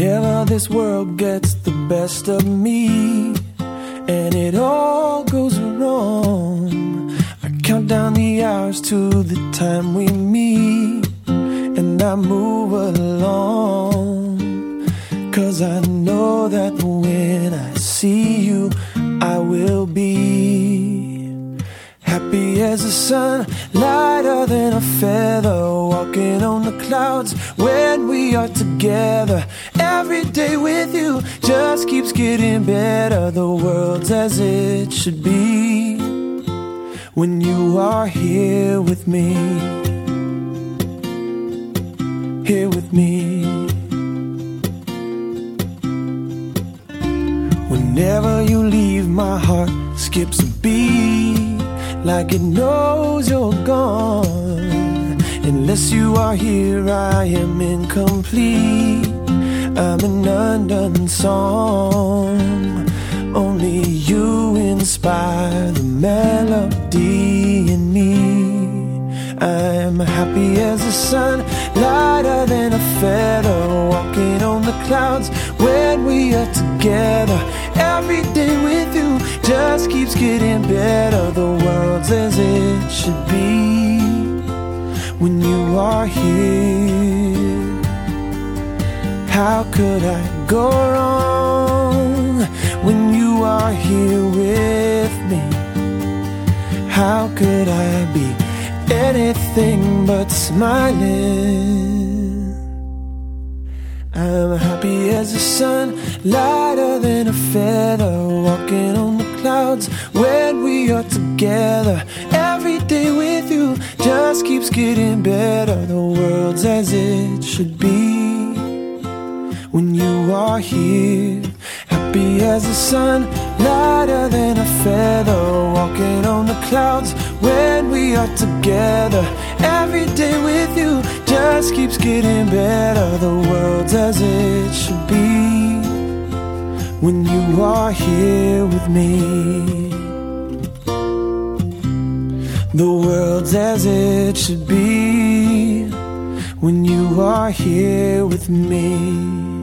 Whenever this world gets the best of me and it all goes wrong, I count down the hours to the time we meet, and I move along, 'cause I know that when I see you, I will be happy as the sun, lighter than a feather, walking on the clouds when we are together. Every day with you just keeps getting better. The world's as it should be when you are here with me. Here with me. Whenever you leave, my heart skips a beat, like it knows you're gone. Unless you are here, I am incomplete. I'm an undone song. Only you inspire the melody in me. I'm happy as the sun, lighter than a feather, walking on the clouds when we are together. Every day with you just keeps getting better. The world's as it should be when you are here. How could I go wrong when you are here with me? How could I be anything but smiling? I'm happy as the sun, lighter than a feather, walking on the clouds when we are together. Every day with you just keeps getting better. The world's as it should be when you are here. Happy as the sun, lighter than a feather, walking on the clouds when we are together. Every day with you just keeps getting better. The world's as it should be when you are here with me. The world's as it should be when you are here with me.